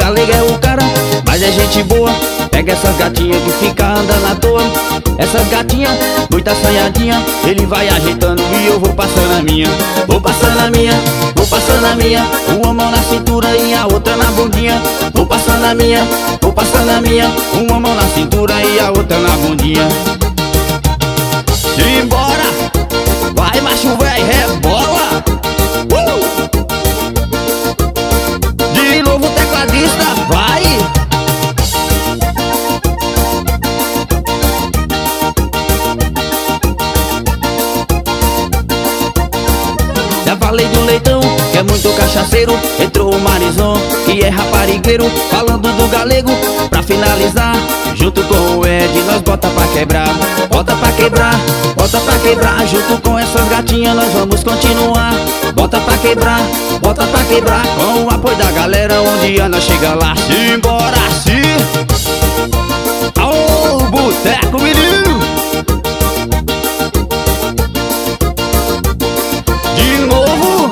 galega é o cara, mas é gente boa. Pega essas gatinhas que fica andando à toa. Essas gatinhas, muito assanhadinha, ele vai ajeitando e eu vou passando a minha. Vou passando a minha, vou passando a minha. Uma mão na cintura e a outra na bundinha. Vou passando a minha, vou passando a minha. Uma mão na cintura e a outra na bundinha. Simbora, vai macho véi, rebola. De novo tecladista, vai. Já falei do leitão, que é muito cachaceiro. Entrou o Marizon, que é raparigueiro. Falando do galego, pra finalizar, junto com o Ed, nós bota pra quebrar. Bota pra quebrar, bota pra quebrar. Junto com essas gatinhas nós vamos continuar. Bota pra quebrar, bota pra quebrar. Com o apoio da galera, um dia nós chega lá. Simbora, sim. Aô, boteco, menino. De novo.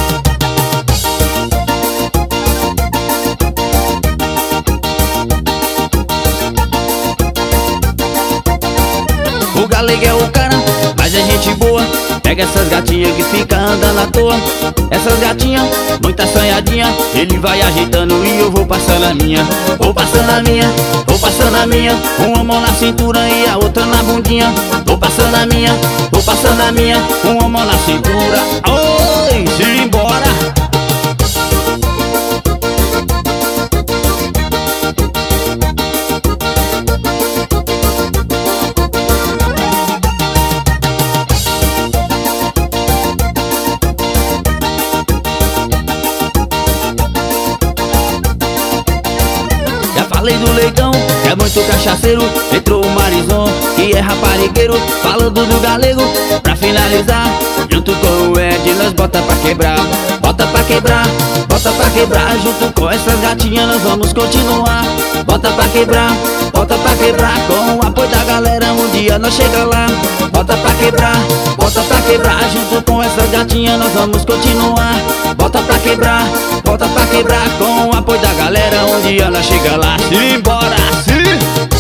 O galega é o cara, mas é gente boa. Pega essas gatinhas que fica andando à toa. Essas gatinhas, muito assanhadinha, ele vai ajeitando e eu vou passando a minha. Vou passando a minha, vou passando a minha. Uma mão na cintura e a outra na bundinha. Vou passando a minha, vou passando a minha. Uma mão na cintura, oi, simbora. Falei do leitão, que é muito cachaceiro. Entrou o Marizon, que é raparigueiro. Falando do galego, pra finalizar, junto com o Ed, nós bota pra quebrar. Bota pra quebrar, bota pra quebrar. Junto com essas gatinhas nós vamos continuar. Bota pra quebrar, bota pra quebrar. Com o apoio da galera, um dia nós chega lá. Bota pra quebrar, bota pra quebrar. Junto com essas gatinhas nós vamos continuar. Bota pra quebrar, bota pra quebrar. Com o apoio da galera, um dia nós chega lá. Simbora, sim.